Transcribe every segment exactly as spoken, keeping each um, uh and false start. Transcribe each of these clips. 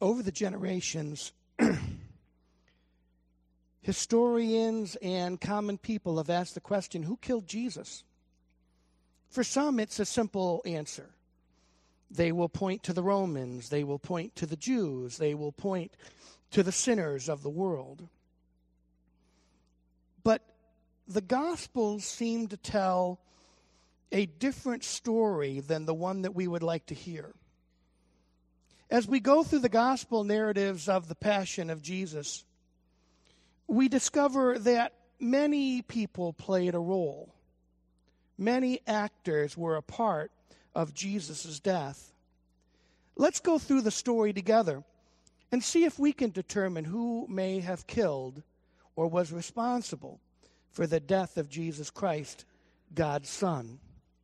Over the generations, historians and common people have asked the question, who killed Jesus? For some, it's a simple answer. They will point to the Romans. They will point to the Jews. They will point to the sinners of the world. But the Gospels seem to tell a different story than the one that we would like to hear. As we go through the Gospel narratives of the Passion of Jesus, we discover that many people played a role. Many actors were a part of Jesus' death. Let's go through the story together and see if we can determine who may have killed or was responsible for the death of Jesus Christ, God's Son.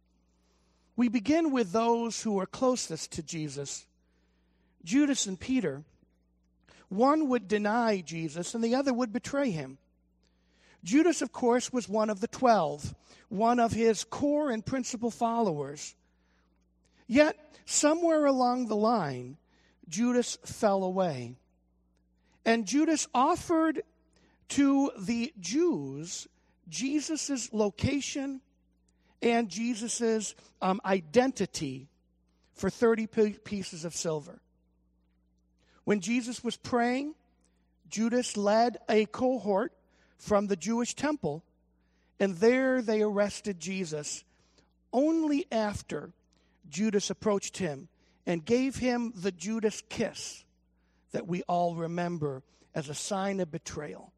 We begin with those who were closest to Jesus, Judas and Peter. One would deny Jesus and the other would betray him. Judas, of course, was one of the twelve, one of his core and principal followers. Yet, somewhere along the line, Judas fell away. And Judas offered to the Jews Jesus' location and Jesus' um, identity for thirty pieces of silver. When Jesus was praying, Judas led a cohort from the Jewish temple, and there they arrested Jesus only after Judas approached him and gave him the Judas kiss that we all remember as a sign of betrayal.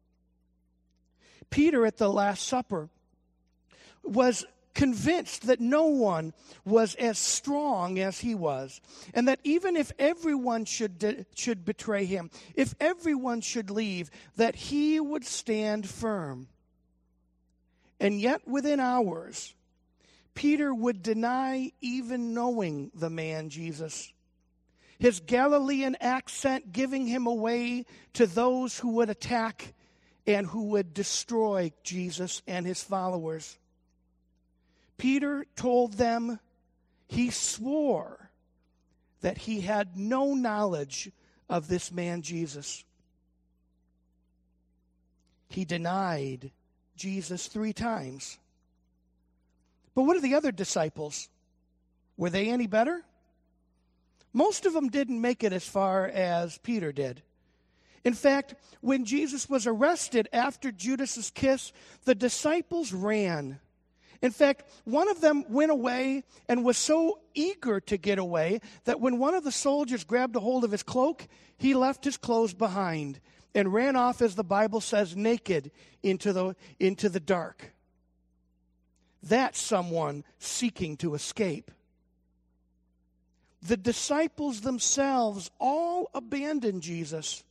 Peter at the Last Supper was convinced that no one was as strong as he was, and that even if everyone should de- should betray him, if everyone should leave, that he would stand firm. And yet within hours, Peter would deny even knowing the man Jesus, his Galilean accent giving him away to those who would attack and who would destroy Jesus and his followers. Peter told them, he swore that he had no knowledge of this man Jesus. He denied Jesus three times. But what are the other disciples? Were they any better? Most of them didn't make it as far as Peter did. In fact, when Jesus was arrested after Judas's kiss, the disciples ran. In fact, one of them went away and was so eager to get away that when one of the soldiers grabbed a hold of his cloak, he left his clothes behind and ran off, as the Bible says, naked into the, into the dark. That's someone seeking to escape. The disciples themselves all abandoned Jesus.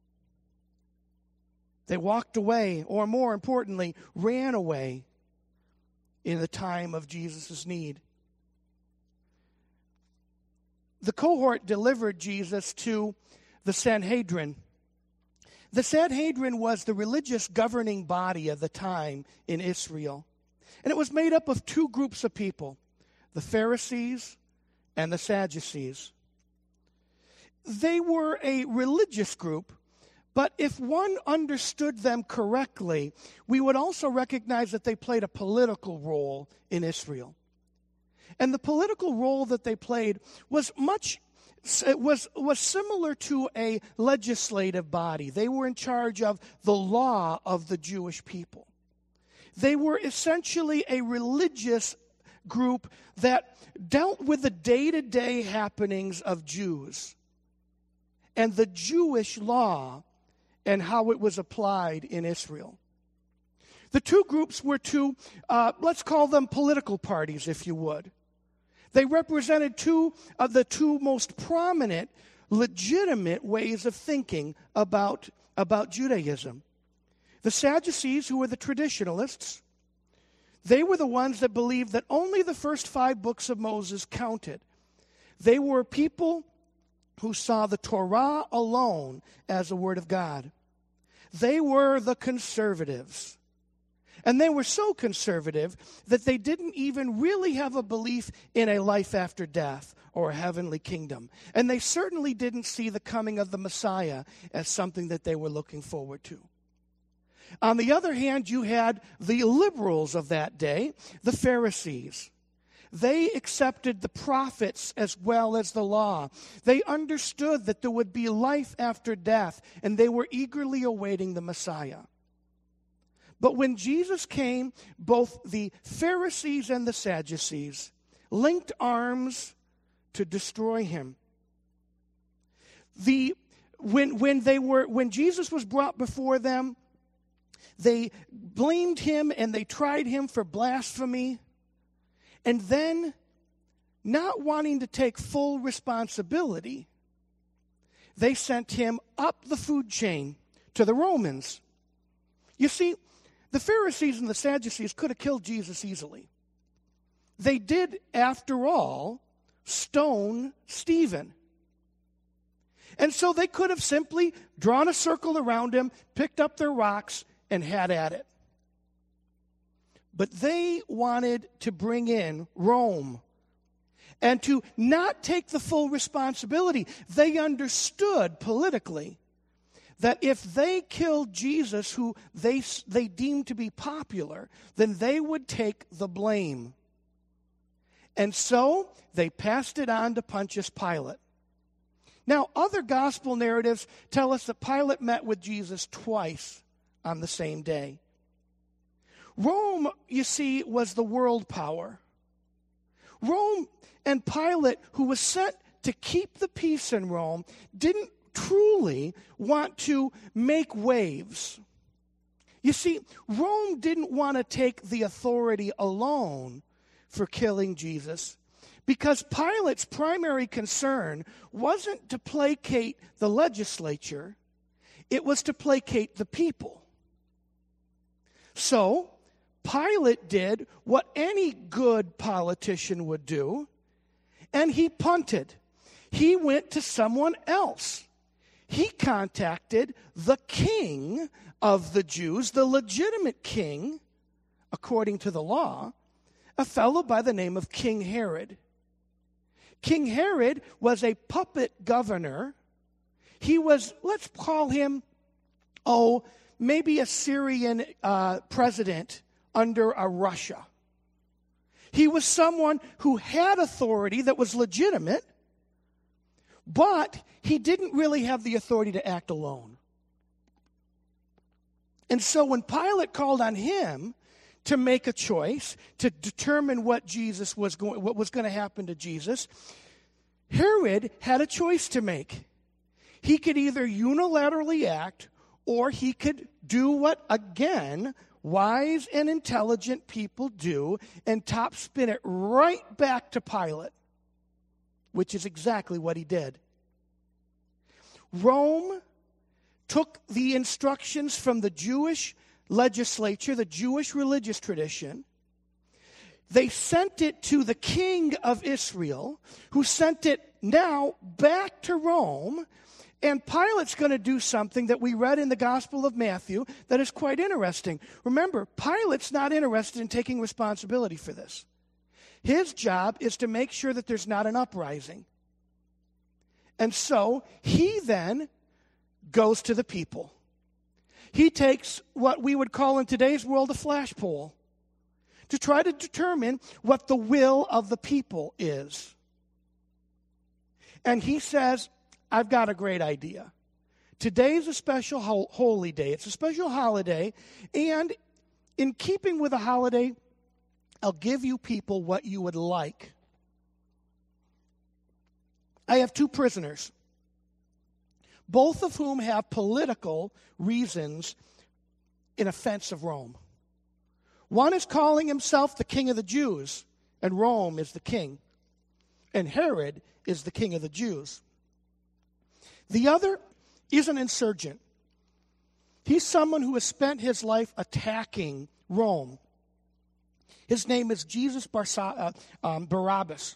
They walked away, or more importantly, ran away in the time of Jesus' need. The cohort delivered Jesus to the Sanhedrin. The Sanhedrin was the religious governing body of the time in Israel. And it was made up of two groups of people, the Pharisees and the Sadducees. They were a religious group, but if one understood them correctly, we would also recognize that they played a political role in Israel. And the political role that they played was much was was similar to a legislative body. They were in charge of the law of the Jewish people. They were essentially a religious group that dealt with the day-to-day happenings of Jews and the Jewish law and how it was applied in Israel. The two groups were two, uh, let's call them political parties, if you would. They represented two of the two most prominent, legitimate ways of thinking about, about Judaism. The Sadducees, who were the traditionalists, they were the ones that believed that only the first five books of Moses counted. They were people who saw the Torah alone as the Word of God. They were the conservatives. And they were so conservative that they didn't even really have a belief in a life after death or a heavenly kingdom. And they certainly didn't see the coming of the Messiah as something that they were looking forward to. On the other hand, you had the liberals of that day, the Pharisees. They accepted the prophets as well as the law. They understood that there would be life after death, and they were eagerly awaiting the Messiah. But when Jesus came, both the Pharisees and the Sadducees linked arms to destroy him. The when when they were when Jesus was brought before them, they blamed him and they tried him for blasphemy. And then, not wanting to take full responsibility, they sent him up the food chain to the Romans. You see, the Pharisees and the Sadducees could have killed Jesus easily. They did, after all, stone Stephen. And so they could have simply drawn a circle around him, picked up their rocks, and had at it. But they wanted to bring in Rome and to not take the full responsibility. They understood politically that if they killed Jesus, who they, they deemed to be popular, then they would take the blame. And so they passed it on to Pontius Pilate. Now, other gospel narratives tell us that Pilate met with Jesus twice on the same day. Rome, you see, was the world power. Rome and Pilate, who was sent to keep the peace in Rome, didn't truly want to make waves. You see, Rome didn't want to take the authority alone for killing Jesus, because Pilate's primary concern wasn't to placate the legislature, it was to placate the people. So, Pilate did what any good politician would do, and he punted. He went to someone else. He contacted the king of the Jews, the legitimate king, according to the law, a fellow by the name of King Herod. King Herod was a puppet governor. He was, let's call him, oh, maybe a Syrian uh, president under a Russia. He was someone who had authority that was legitimate, but he didn't really have the authority to act alone. And so when Pilate called on him to make a choice, to determine what Jesus was going, what was going to happen to Jesus, Herod had a choice to make. He could either unilaterally act, or he could do what, again, wise and intelligent people do, and top spin it right back to Pilate, which is exactly what he did. Rome took the instructions from the Jewish legislature, the Jewish religious tradition. They sent it to the king of Israel, who sent it now back to Rome. And Pilate's going to do something that we read in the Gospel of Matthew that is quite interesting. Remember, Pilate's not interested in taking responsibility for this. His job is to make sure that there's not an uprising. And so he then goes to the people. He takes what we would call in today's world a flash poll to try to determine what the will of the people is. And he says, I've got a great idea. Today's a special ho- holy day. It's a special holiday. And in keeping with a holiday, I'll give you people what you would like. I have two prisoners, both of whom have political reasons in offense of Rome. One is calling himself the king of the Jews, and Rome is the king. And Herod is the king of the Jews. The other is an insurgent. He's someone who has spent his life attacking Rome. His name is Jesus Barsa- uh, um, Barabbas.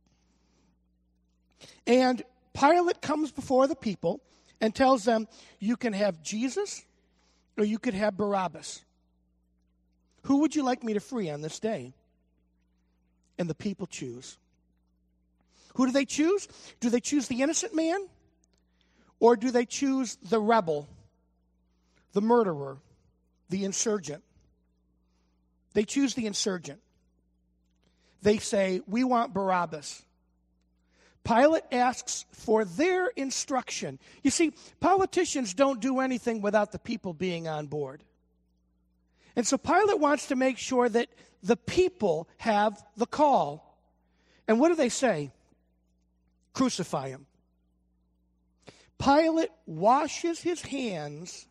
And Pilate comes before the people and tells them, you can have Jesus or you could have Barabbas. Who would you like me to free on this day? And the people choose. Who do they choose? Do they choose the innocent man? Or do they choose the rebel, the murderer, the insurgent? They choose the insurgent. They say, we want Barabbas. Pilate asks for their instruction. You see, politicians don't do anything without the people being on board. And so Pilate wants to make sure that the people have the call. And what do they say? Crucify him. Pilate washes his hands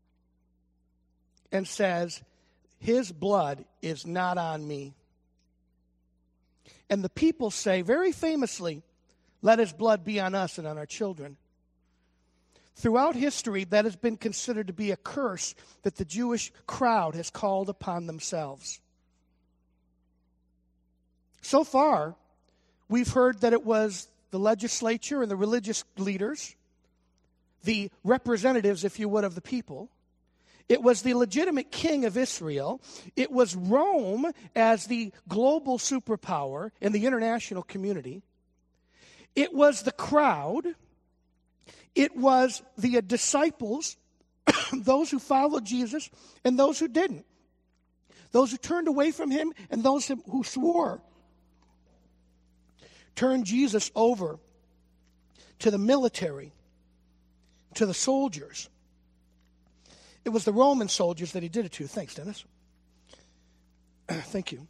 and says, his blood is not on me. And the people say, very famously, let his blood be on us and on our children. Throughout history, that has been considered to be a curse that the Jewish crowd has called upon themselves. So far, we've heard that it was the legislature and the religious leaders, the representatives, if you would, of the people. It was the legitimate king of Israel. It was Rome as the global superpower in the international community. It was the crowd. It was the disciples, those who followed Jesus and those who didn't. Those who turned away from him and those who swore. Turned Jesus over to the military, to the soldiers. It was the Roman soldiers that he did it to. Thanks, Dennis. Thank you.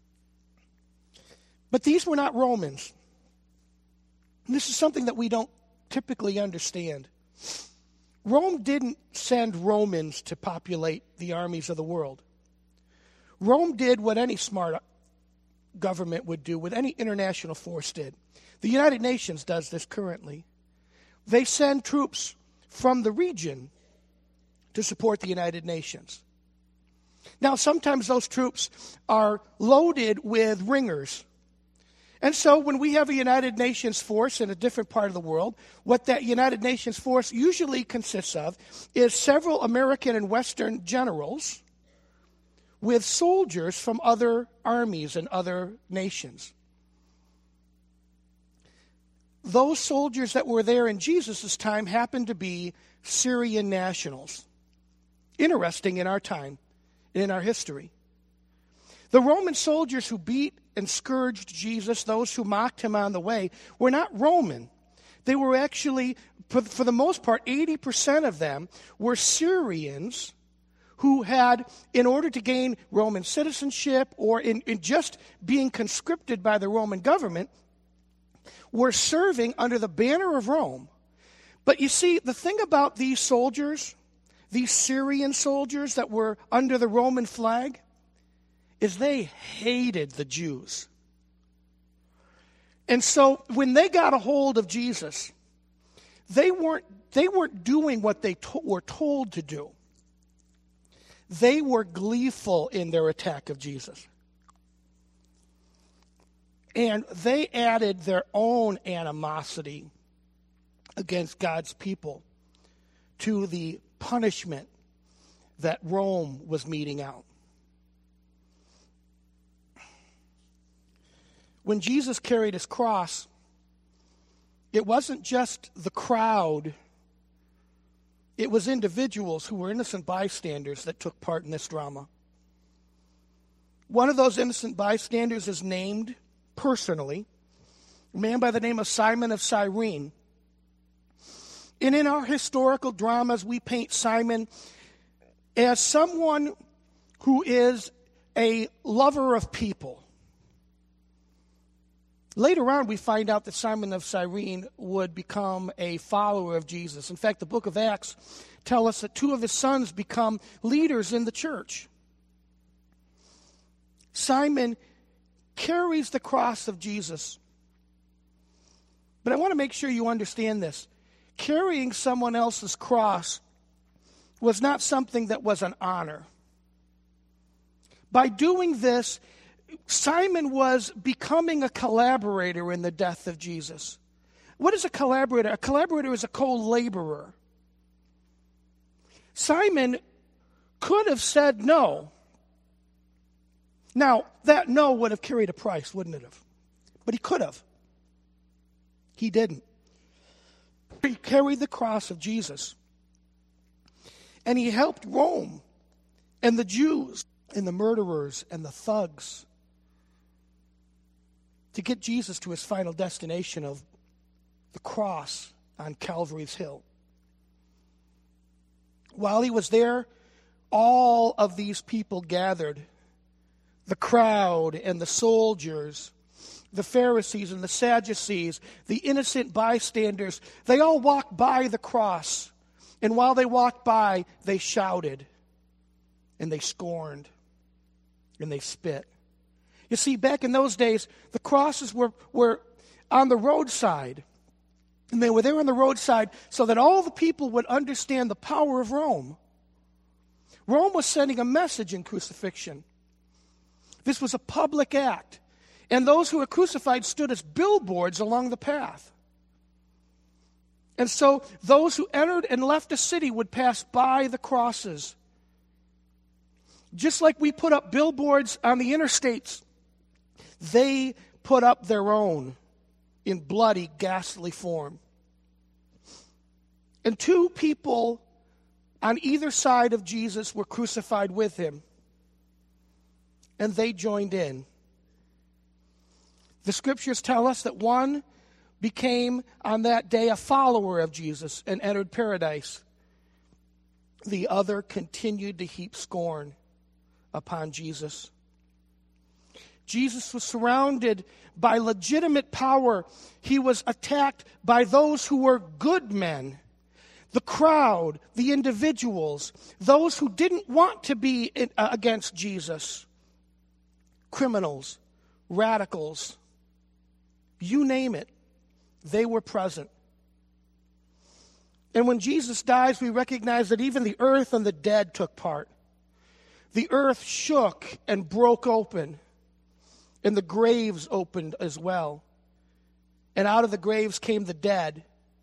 But these were not Romans. And this is something that we don't typically understand. Rome didn't send Romans to populate the armies of the world. Rome did what any smart government would do, what any international force did. The United Nations does this currently. They send troops from the region to support the United Nations. Now, sometimes those troops are loaded with ringers. And so when we have a United Nations force in a different part of the world, what that United Nations force usually consists of is several American and Western generals with soldiers from other armies and other nations. Those soldiers that were there in Jesus' time happened to be Syrian nationals. Interesting in our time, in our history. The Roman soldiers who beat and scourged Jesus, those who mocked him on the way, were not Roman. They were actually, for, for the most part, eighty percent of them were Syrians who had, in order to gain Roman citizenship or in, in just being conscripted by the Roman government, were serving under the banner of Rome. But you see, the thing about these soldiers, these Syrian soldiers that were under the Roman flag, is they hated the Jews. And so when they got a hold of Jesus, they weren't, they weren't doing what they to- were told to do. They were gleeful in their attack of Jesus. And they added their own animosity against God's people to the punishment that Rome was meting out. When Jesus carried his cross, it wasn't just the crowd. It was individuals who were innocent bystanders that took part in this drama. One of those innocent bystanders is named personally, a man by the name of Simon of Cyrene. And in our historical dramas, we paint Simon as someone who is a lover of people. Later on, we find out that Simon of Cyrene would become a follower of Jesus. In fact, the book of Acts tells us that two of his sons become leaders in the church. Simon carries the cross of Jesus. But I want to make sure you understand this. Carrying someone else's cross was not something that was an honor. By doing this, Simon was becoming a collaborator in the death of Jesus. What is a collaborator? A collaborator is a co-laborer. Simon could have said no. Now, that no would have carried a price, wouldn't it have? But he could have. He didn't. He carried the cross of Jesus. And he helped Rome and the Jews and the murderers and the thugs to get Jesus to his final destination of the cross on Calvary's Hill. While he was there, all of these people gathered. The crowd and the soldiers, the Pharisees and the Sadducees, the innocent bystanders, they all walked by the cross. And while they walked by, they shouted, and they scorned, and they spit. You see, back in those days, the crosses were, were on the roadside. And they were there on the roadside so that all the people would understand the power of Rome. Rome was sending a message in crucifixion. This was a public act. And those who were crucified stood as billboards along the path. And so those who entered and left a city would pass by the crosses. Just like we put up billboards on the interstates, they put up their own in bloody, ghastly form. And two people on either side of Jesus were crucified with him. And they joined in. The scriptures tell us that one became on that day a follower of Jesus and entered paradise. The other continued to heap scorn upon Jesus. Jesus was surrounded by legitimate power. He was attacked by those who were good men. The crowd, the individuals, those who didn't want to be in, uh, against Jesus. Criminals, radicals, you name it, they were present. And when Jesus dies, we recognize that even the earth and the dead took part. The earth shook and broke open, and the graves opened as well. And out of the graves came the dead.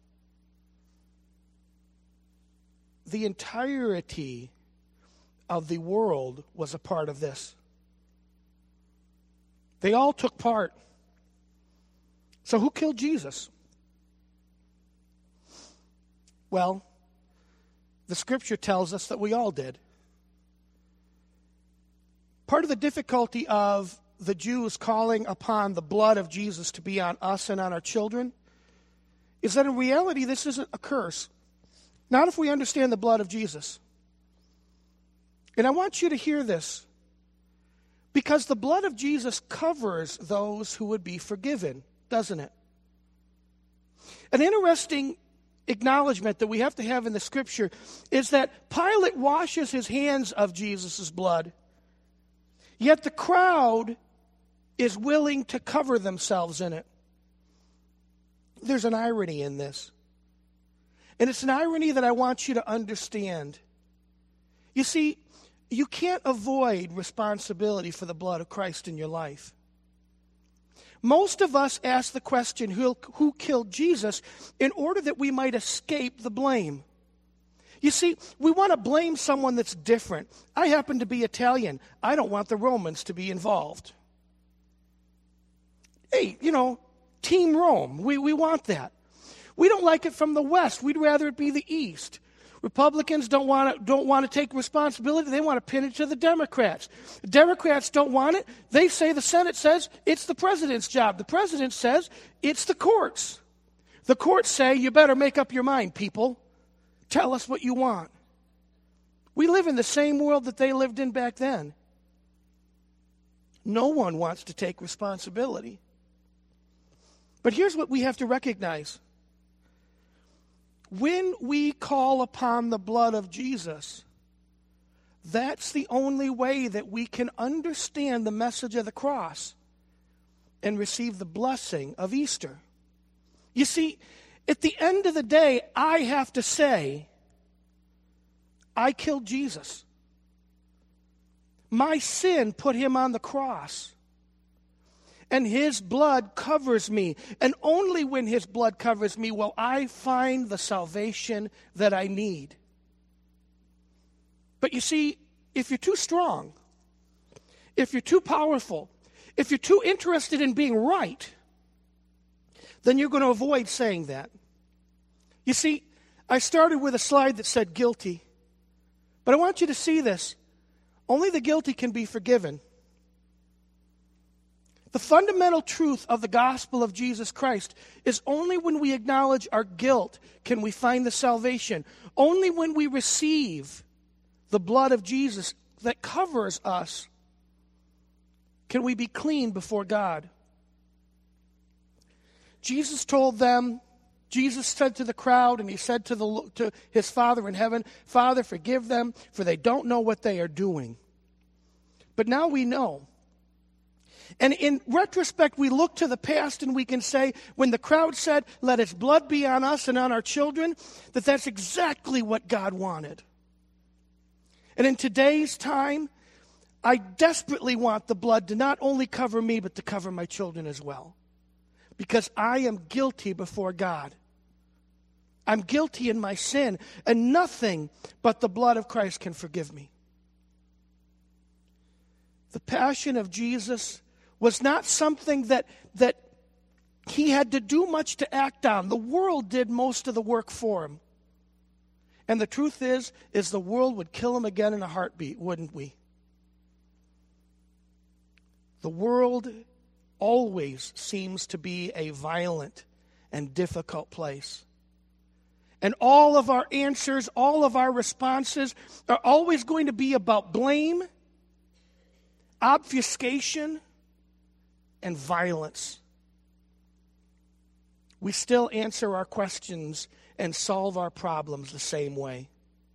The entirety of the world was a part of this. They all took part. So who killed Jesus? Well, the scripture tells us that we all did. Part of the difficulty of the Jews calling upon the blood of Jesus to be on us and on our children is that in reality this isn't a curse. Not if we understand the blood of Jesus. And I want you to hear this. Because the blood of Jesus covers those who would be forgiven, doesn't it? An interesting acknowledgement that we have to have in the scripture is that Pilate washes his hands of Jesus' blood, yet the crowd is willing to cover themselves in it. There's an irony in this. And it's an irony that I want you to understand. You see, you can't avoid responsibility for the blood of Christ in your life. Most of us ask the question, who, who killed Jesus, in order that we might escape the blame. You see, we want to blame someone that's different. I happen to be Italian. I don't want the Romans to be involved. Hey, you know, Team Rome, we, we want that. We don't like it from the West. We'd rather it be the East. Republicans don't want to don't want to take responsibility. They want to pin it to the Democrats. The Democrats don't want it. They say the Senate says it's the president's job. The president says it's the courts. The courts say you better make up your mind, people. Tell us what you want. We live in the same world that they lived in back then. No one wants to take responsibility. But here's what we have to recognize. When we call upon the blood of Jesus, that's the only way that we can understand the message of the cross and receive the blessing of Easter. You see, at the end of the day, I have to say, I killed Jesus. My sin put him on the cross. And his blood covers me. And only when his blood covers me will I find the salvation that I need. But you see, if you're too strong, if you're too powerful, if you're too interested in being right, then you're going to avoid saying that. You see, I started with a slide that said guilty, but I want you to see this. Only the guilty can be forgiven. The fundamental truth of the gospel of Jesus Christ is only when we acknowledge our guilt can we find the salvation. Only when we receive the blood of Jesus that covers us can we be clean before God. Jesus told them, Jesus said to the crowd, and he said to, the, to his Father in heaven, Father, forgive them, for they don't know what they are doing. But now we know. And in retrospect, we look to the past and we can say, when the crowd said, let its blood be on us and on our children, that that's exactly what God wanted. And in today's time, I desperately want the blood to not only cover me, but to cover my children as well. Because I am guilty before God. I'm guilty in my sin, and nothing but the blood of Christ can forgive me. The passion of Jesus was not something that, that he had to do much to act on. The world did most of the work for him. And the truth is, is the world would kill him again in a heartbeat, wouldn't we? The world always seems to be a violent and difficult place. And all of our answers, all of our responses are always going to be about blame, obfuscation, and violence. We still answer our questions and solve our problems the same way.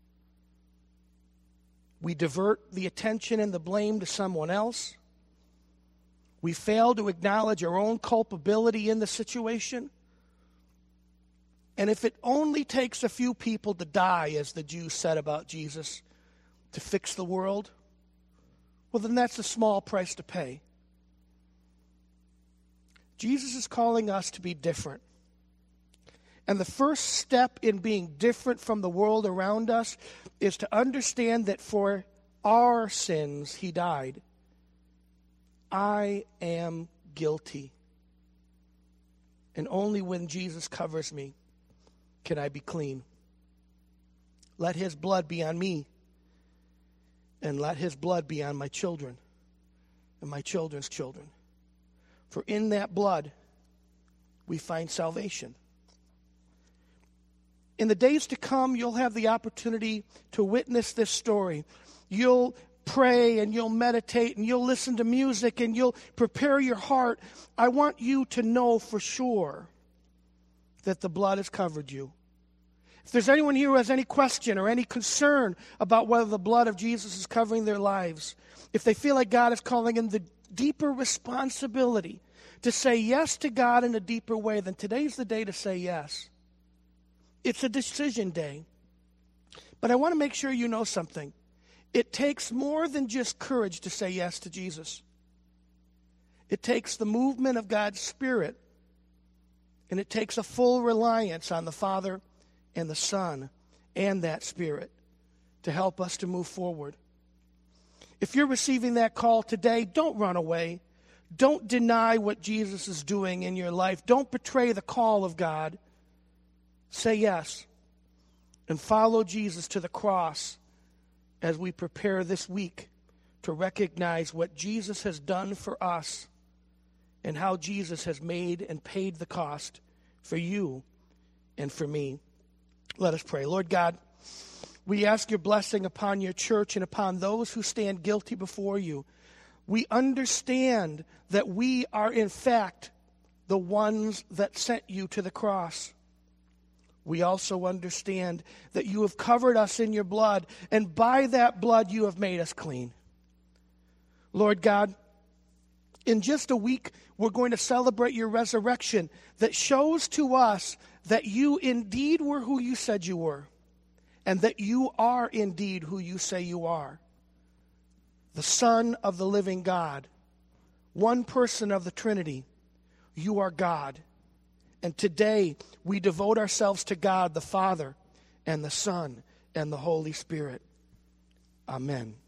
We divert the attention and the blame to someone else. We fail to acknowledge our own culpability in the situation. And if it only takes a few people to die, as the Jews said about Jesus, to fix the world, well, then that's a small price to pay. Jesus is calling us to be different. And the first step in being different from the world around us is to understand that for our sins, he died. I am guilty. And only when Jesus covers me can I be clean. Let his blood be on me, and let his blood be on my children and my children's children. For in that blood, we find salvation. In the days to come, you'll have the opportunity to witness this story. You'll pray and you'll meditate and you'll listen to music and you'll prepare your heart. I want you to know for sure that the blood has covered you. If there's anyone here who has any question or any concern about whether the blood of Jesus is covering their lives, if they feel like God is calling in the deeper responsibility to say yes to God in a deeper way, then today's the day to say yes. It's a decision day. But I want to make sure you know something. It takes more than just courage to say yes to Jesus. It takes the movement of God's Spirit, and it takes a full reliance on the Father and the Son and that Spirit to help us to move forward. If you're receiving that call today, don't run away. Don't deny what Jesus is doing in your life. Don't betray the call of God. Say yes and follow Jesus to the cross as we prepare this week to recognize what Jesus has done for us and how Jesus has made and paid the cost for you and for me. Let us pray. Lord God, we ask your blessing upon your church and upon those who stand guilty before you. We understand that we are in fact the ones that sent you to the cross. We also understand that you have covered us in your blood, and by that blood you have made us clean. Lord God, in just a week we're going to celebrate your resurrection that shows to us that you indeed were who you said you were, and that you are indeed who you say you are. The Son of the living God, one person of the Trinity. You are God. And today we devote ourselves to God the Father and the Son and the Holy Spirit. Amen.